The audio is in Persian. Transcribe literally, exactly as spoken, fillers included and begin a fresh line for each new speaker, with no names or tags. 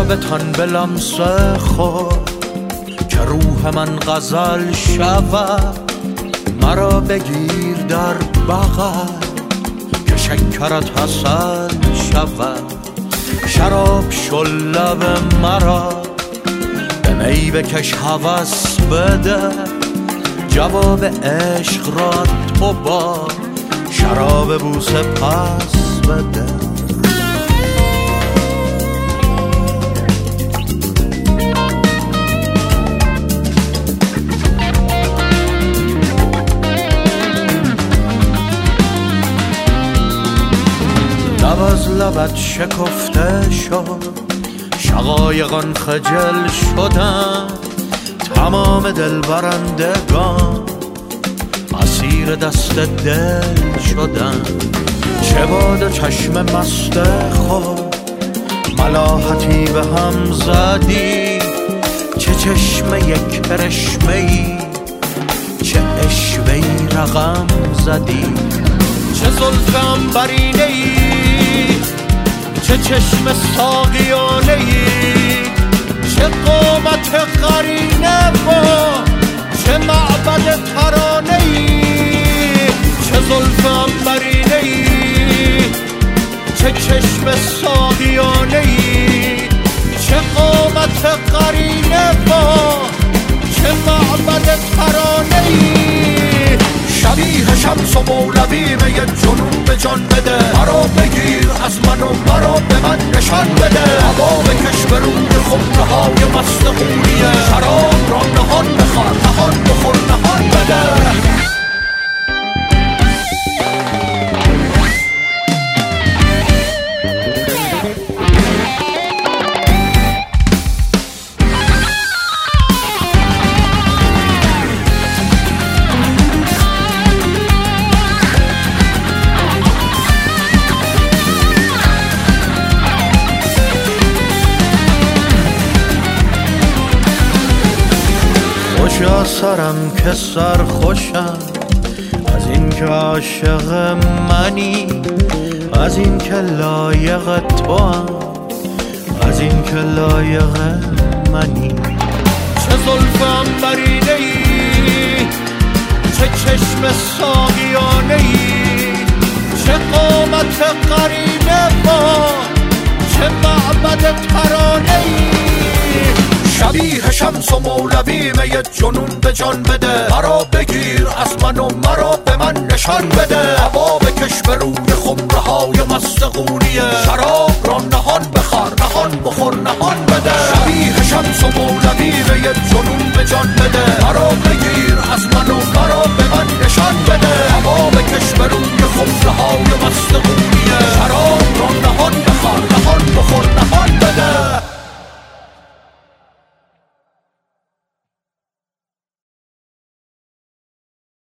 بتان به لمس خود که روح من غزل شود، مرا بگیر در بغل که شکرت حسن شود. شراب شل لب مرا به می بکش هوس بده، جواب عشق را تو با شراب بوسه پس بده. لب از لبت شکفته شد، شقایقان خجل شدن، تمام دل برندگان اسیر دست دل شدن. چه باد چشم مست خود ملاحتی به هم زدی، چه چشم یک کرشمه ای، چه اشوهی رقم زدی. چه زلف عنبرینه ای، چه چشم ساقیانه ای، چه قامت قرینه و چه معبد ترانه ای. چه زلف عنبرینه ای، چه چشم ساقیانه ای، چه قامت قرینه و چه معبد ترانه ای. شبیه شمس و مولوی به یه جنون به جان بده، مرا بگیر از من و مرا به من نشان بده. هوا بکش به روی خمره های مست خوریه، شراب را نهان بخور نهان بخور نهان بده. خوشا سرم که سر خوشم از این که عاشق منی، از این که لایق تو هم، از این که لایق منی. چه زلف عنبرینه ای، چه چشم ساقیانه ای، چه قامت قرینه با چه معبد ترانه ای. شبیه شمس و مولوی به یه جنون به جان بده، مرا بگیر از من و مرا به من نشان بده. هوا بکش به روی خمره های مست غوریه، شراب را نهان بخور نهان بخور نهان بده. شبیه شمس و مولوی به یه